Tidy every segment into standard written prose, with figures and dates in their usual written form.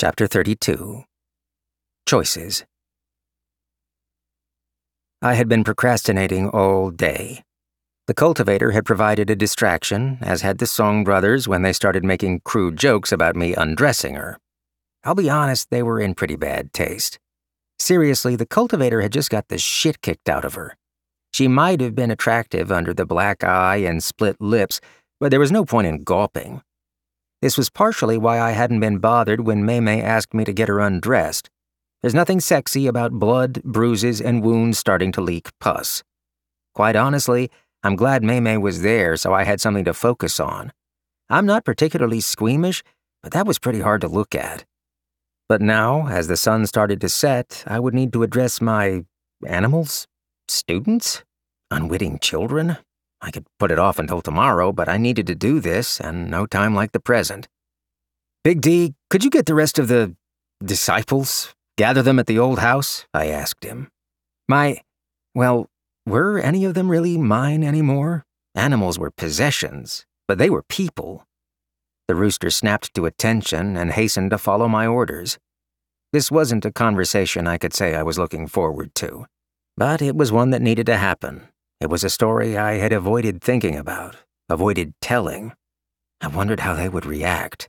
Chapter 32. Choices. I had been procrastinating all day. The cultivator had provided a distraction, as had the Song brothers when they started making crude jokes about me undressing her. I'll be honest, they were in pretty bad taste. Seriously, the cultivator had just got the shit kicked out of her. She might have been attractive under the black eye and split lips, but there was no point in gawping. This was partially why I hadn't been bothered when Maymay asked me to get her undressed. There's nothing sexy about blood, bruises, and wounds starting to leak pus. Quite honestly, I'm glad Maymay was there so I had something to focus on. I'm not particularly squeamish, but that was pretty hard to look at. But now, as the sun started to set, I would need to address my animals? Students? Unwitting children? I could put it off until tomorrow, but I needed to do this, and no time like the present. Big D, could you get the rest of the disciples? Gather them at the old house? I asked him. Were any of them really mine anymore? Animals were possessions, but they were people. The rooster snapped to attention and hastened to follow my orders. This wasn't a conversation I could say I was looking forward to, but it was one that needed to happen. It was a story I had avoided thinking about, avoided telling. I wondered how they would react.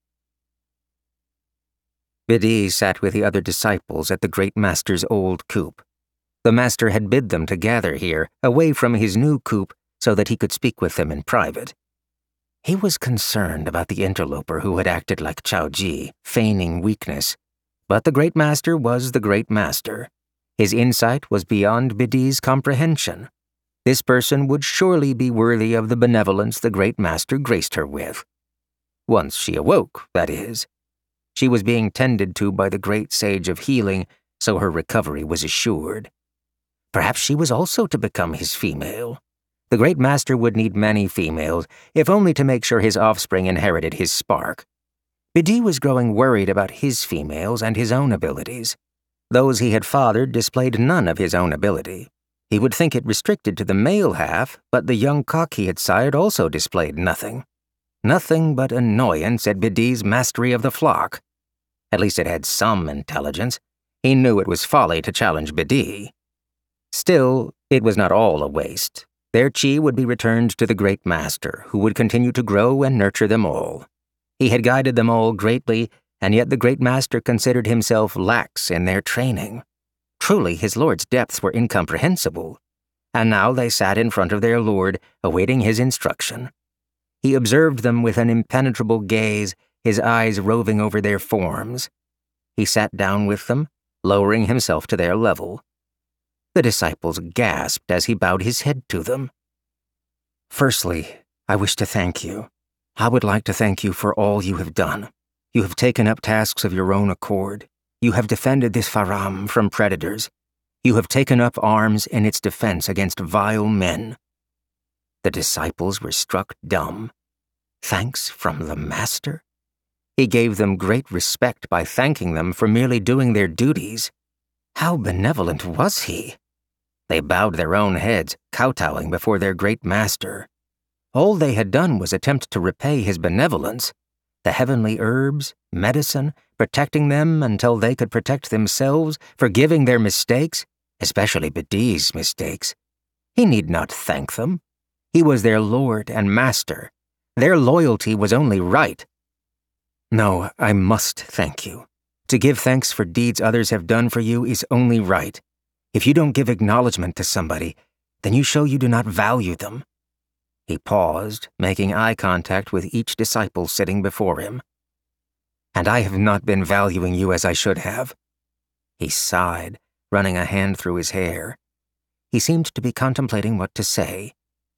Bidi sat with the other disciples at the great master's old coop. The master had bid them to gather here, away from his new coop, so that he could speak with them in private. He was concerned about the interloper who had acted like Chao Ji, feigning weakness. But the great master was the great master. His insight was beyond Bidi's comprehension. This person would surely be worthy of the benevolence the great master graced her with. Once she awoke, that is. She was being tended to by the great sage of healing, so her recovery was assured. Perhaps she was also to become his female. The great master would need many females, if only to make sure his offspring inherited his spark. Bidi was growing worried about his females and his own abilities. Those he had fathered displayed none of his own ability. He would think it restricted to the male half, but the young cock he had sired also displayed nothing. Nothing but annoyance at Bidi's mastery of the flock. At least it had some intelligence. He knew it was folly to challenge Bidi. Still, it was not all a waste. Their chi would be returned to the great master, who would continue to grow and nurture them all. He had guided them all greatly, and yet the great master considered himself lax in their training. Truly, his lord's depths were incomprehensible, and now they sat in front of their lord, awaiting his instruction. He observed them with an impenetrable gaze, his eyes roving over their forms. He sat down with them, lowering himself to their level. The disciples gasped as he bowed his head to them. Firstly, I wish to thank you. I would like to thank you for all you have done. You have taken up tasks of your own accord. You have defended this Faram from predators. You have taken up arms in its defense against vile men. The disciples were struck dumb. Thanks from the master? He gave them great respect by thanking them for merely doing their duties. How benevolent was he? They bowed their own heads, kowtowing before their great master. All they had done was attempt to repay his benevolence. The heavenly herbs, medicine, protecting them until they could protect themselves, forgiving their mistakes, especially Bidi's mistakes. He need not thank them. He was their lord and master. Their loyalty was only right. No, I must thank you. To give thanks for deeds others have done for you is only right. If you don't give acknowledgement to somebody, then you show you do not value them. He paused, making eye contact with each disciple sitting before him. And I have not been valuing you as I should have. He sighed, running a hand through his hair. He seemed to be contemplating what to say.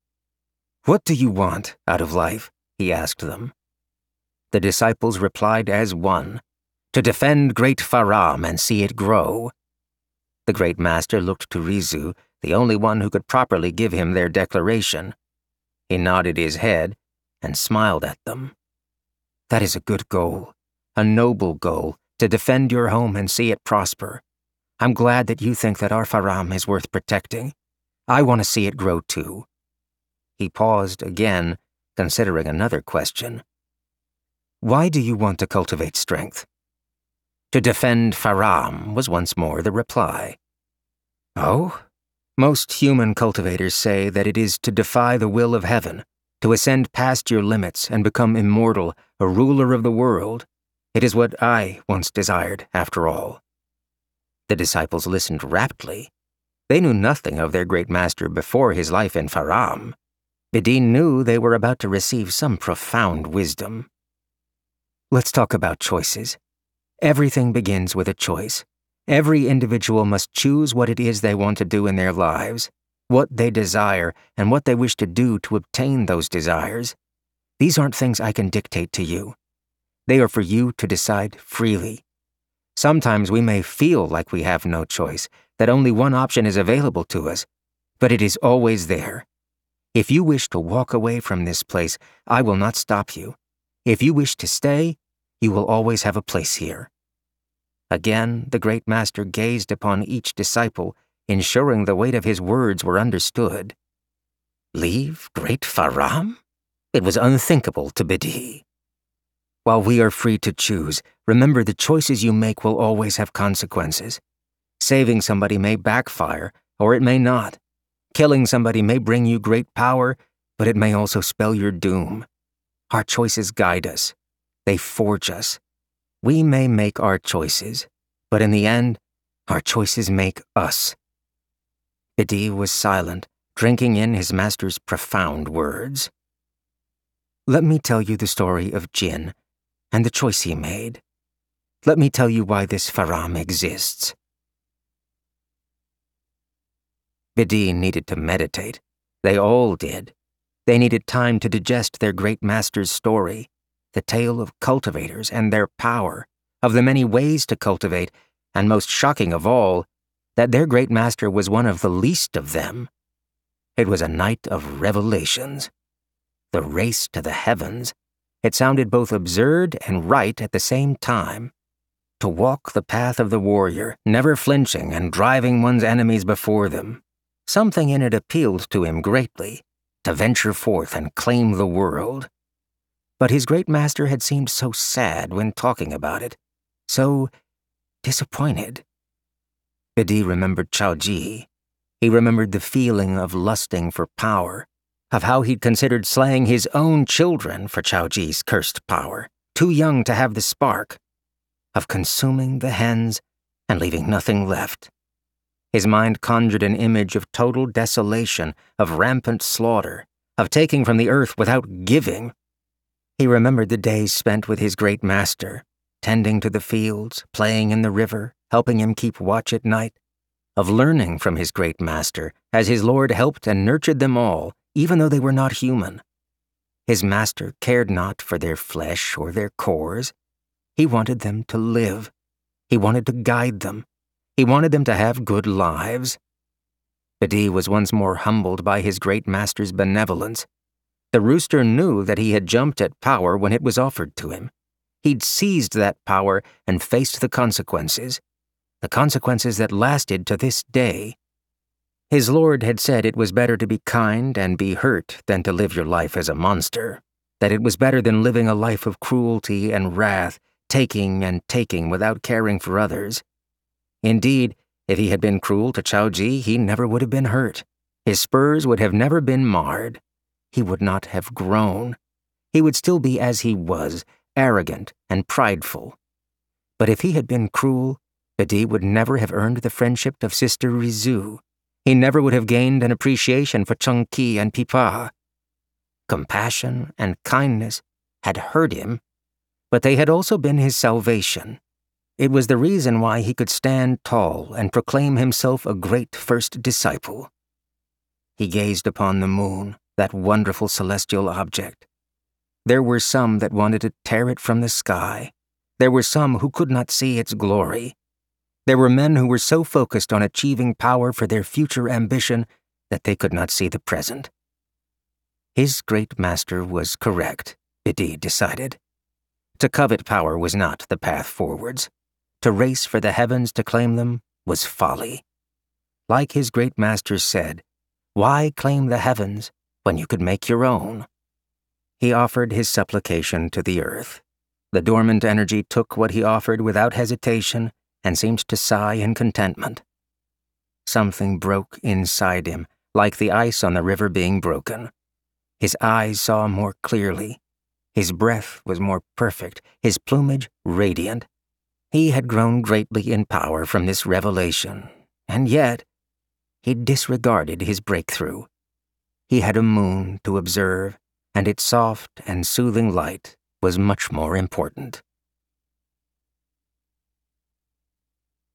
What do you want out of life? He asked them. The disciples replied as one, to defend great Faram and see it grow. The great master looked to Rizu, the only one who could properly give him their declaration. He nodded his head and smiled at them. That is a good goal, a noble goal, to defend your home and see it prosper. I'm glad that you think that our Faram is worth protecting. I want to see it grow too. He paused again, considering another question. Why do you want to cultivate strength? To defend Faram was once more the reply. Oh? Most human cultivators say that it is to defy the will of heaven, to ascend past your limits and become immortal, a ruler of the world. It is what I once desired, after all. The disciples listened raptly. They knew nothing of their great master before his life in Faram. Bedi knew they were about to receive some profound wisdom. Let's talk about choices. Everything begins with a choice. Every individual must choose what it is they want to do in their lives, what they desire, and what they wish to do to obtain those desires. These aren't things I can dictate to you. They are for you to decide freely. Sometimes we may feel like we have no choice, that only one option is available to us, but it is always there. If you wish to walk away from this place, I will not stop you. If you wish to stay, you will always have a place here. Again, the great master gazed upon each disciple, ensuring the weight of his words were understood. Leave great Faram? It was unthinkable to Bedi. While we are free to choose, remember the choices you make will always have consequences. Saving somebody may backfire, or it may not. Killing somebody may bring you great power, but it may also spell your doom. Our choices guide us. They forge us. We may make our choices, but in the end, our choices make us. Bedi was silent, drinking in his master's profound words. Let me tell you the story of Jinn and the choice he made. Let me tell you why this Faram exists. Bedi needed to meditate. They all did. They needed time to digest their great master's story, the tale of cultivators and their power, of the many ways to cultivate, and most shocking of all, that their great master was one of the least of them. It was a night of revelations. The race to the heavens. It sounded both absurd and right at the same time. To walk the path of the warrior, never flinching and driving one's enemies before them. Something in it appealed to him greatly, to venture forth and claim the world. But his great master had seemed so sad when talking about it, so disappointed. Bedi remembered Chaoji. He remembered the feeling of lusting for power, of how he'd considered slaying his own children for Chaoji's cursed power, too young to have the spark, of consuming the hens and leaving nothing left. His mind conjured an image of total desolation, of rampant slaughter, of taking from the earth without giving. He remembered the days spent with his great master, tending to the fields, playing in the river, helping him keep watch at night, of learning from his great master as his lord helped and nurtured them all, even though they were not human. His master cared not for their flesh or their cores. He wanted them to live. He wanted to guide them. He wanted them to have good lives. Bedi was once more humbled by his great master's benevolence. The rooster knew that he had jumped at power when it was offered to him. He'd seized that power and faced the consequences that lasted to this day. His lord had said it was better to be kind and be hurt than to live your life as a monster, that it was better than living a life of cruelty and wrath, taking and taking without caring for others. Indeed, if he had been cruel to Chaoji, he never would have been hurt. His spurs would have never been marred. He would not have grown. He would still be as he was, arrogant and prideful. But if he had been cruel, Bedi would never have earned the friendship of Sister Rizu. He never would have gained an appreciation for Chungki and Pipa. Compassion and kindness had hurt him, but they had also been his salvation. It was the reason why he could stand tall and proclaim himself a great first disciple. He gazed upon the moon, that wonderful celestial object. There were some that wanted to tear it from the sky. There were some who could not see its glory. There were men who were so focused on achieving power for their future ambition that they could not see the present. His great master was correct, Bedi decided. To covet power was not the path forwards. To race for the heavens to claim them was folly. Like his great master said, why claim the heavens when you could make your own? He offered his supplication to the earth. The dormant energy took what he offered without hesitation and seemed to sigh in contentment. Something broke inside him, like the ice on the river being broken. His eyes saw more clearly. His breath was more perfect, his plumage radiant. He had grown greatly in power from this revelation, and yet he disregarded his breakthrough. He had a moon to observe, and its soft and soothing light was much more important.